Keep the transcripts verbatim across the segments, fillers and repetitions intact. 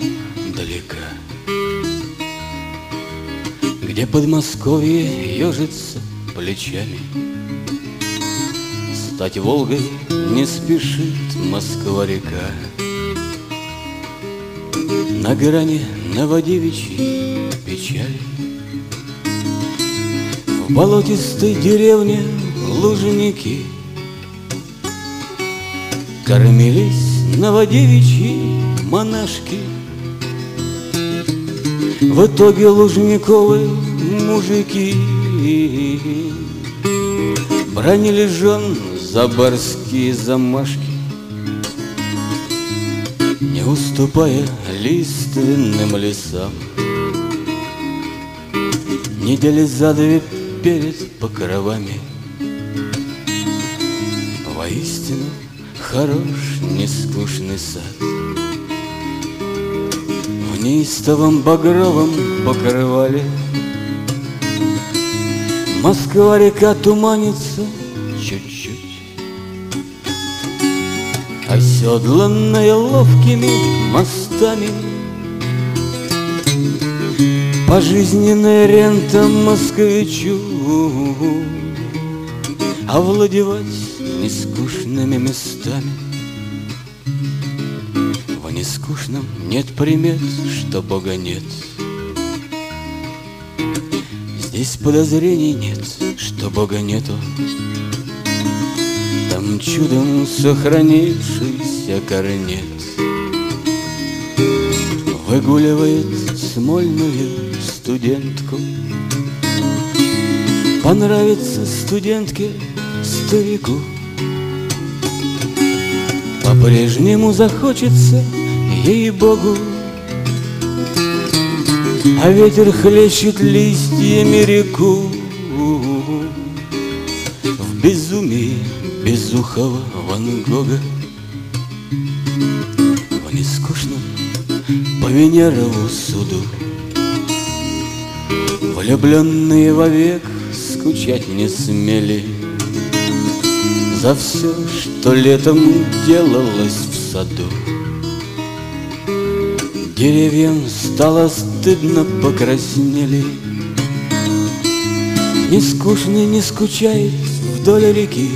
далека, где Подмосковье ежится плечами. Стать Волгой не спешит Москва-река. На грани Новодевичьей печали, в болотистой деревне Лужники кормились новодевичьи монашки. В итоге лужниковые мужики бранили жен за барские замашки, не уступая лиственным лесам. Недели за две перед покровами воистину хорош нескучный сад. В неистовом багровом покрывале Москва-река туманится чуть-чуть, оседланная ловкими мостами. Пожизненная рента москвичу овладевать нескучными местами. В нескучном нет примет, что Бога нет. Здесь подозрений нет, что Бога нету. Там чудом сохранившийся корнет выгуливает смольную студентку. Понравится студентке старику, по-прежнему захочется ей-богу, а ветер хлещет листьями реку. В безумии безухого Ван Гога, в нескучном по Венерову суду влюбленные вовек скучать не смели за все, что летом делалось в саду. Деревьям стало стыдно, покраснели. Не скучный не скучает вдоль реки,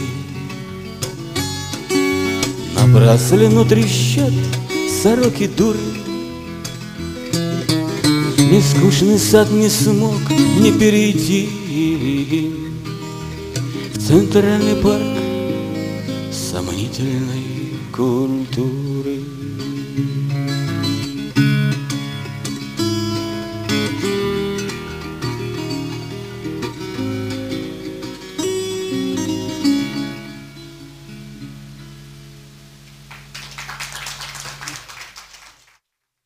напраслину трещат сороки дуры. Нескучный сад не смог не перейти в центральный парк сомнительной культуры.